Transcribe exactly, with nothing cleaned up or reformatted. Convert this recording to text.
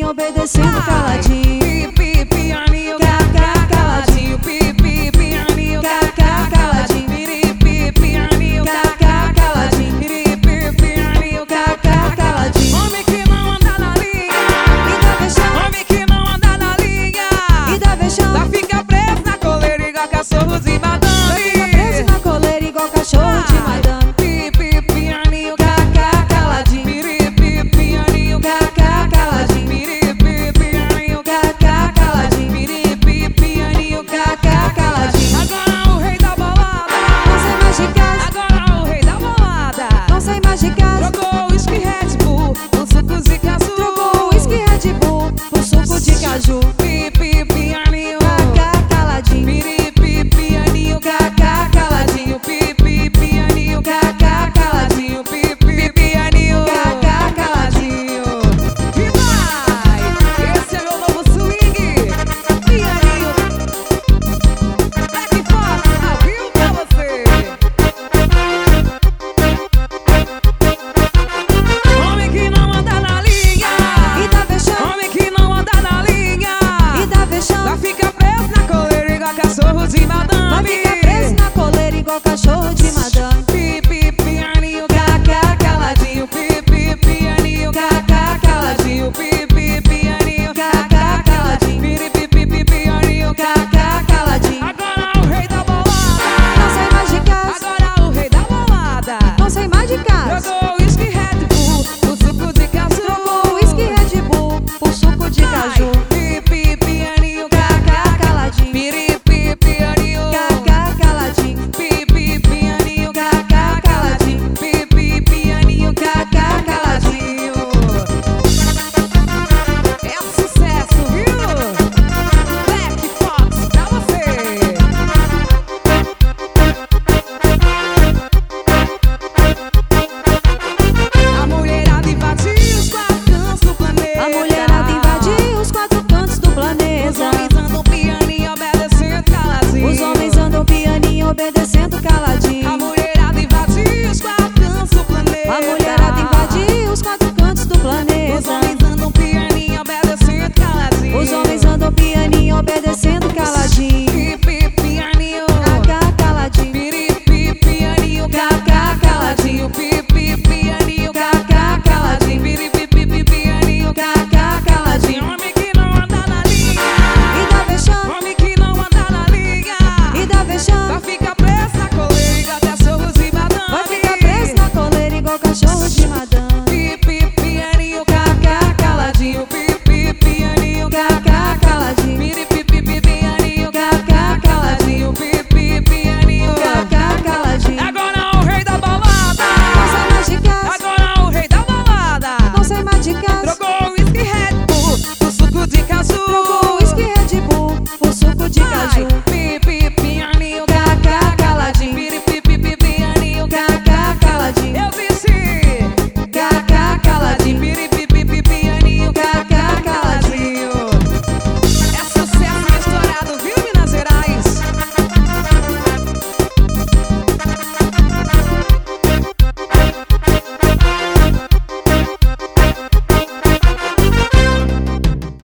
obedecendo caladinho. Pi, pi, pianinho, Cacá, caladinho. Pi, pi, pianinho, Cacá, caladinho. Piri, pi, pianinho, Cacá, caladinho. Piri, pi, pianinho, Cacá, caladinho. Homem que não anda na linha, E dá vexame, homem que não anda na linha, e dá vexame. lá fica preso na coleira igual cachorro de madame. Fica preso na coleira igual cachorro de madame. Pi, pi, pianinho, Cacá, caladinho. Piri, pi, pianinho, Cacá, caladinho. Piri, pi, pianinho, Cacá, caladinho. Piri, pi, pianinho, Cacá, caladinho. Agora o rei da bolada, Não sai mais de casa, agora o rei da bolada. não sai mais de casa. Trocou whisky Red Bull com suco de caju. Trocou whisky Red Bull por suco de caju. Pi, pi, pianinho, Cacá, caladinho. Piri, pi, pianinho, Cacá, caladinho. Pi, pi, pianinho, Cacá, caladinho. Pi, pi, pianinho, Cacá, caladinho. E vai! Esse é meu novo swing. Pianinho, Black Fox, ao vivo pra você. Homem que não anda na linha, E dá vexame, homem que não anda na linha, e dá lá vexame. fica preso na coleira igual cachorro de Vai madame. ficar preso na coleira igual cachorro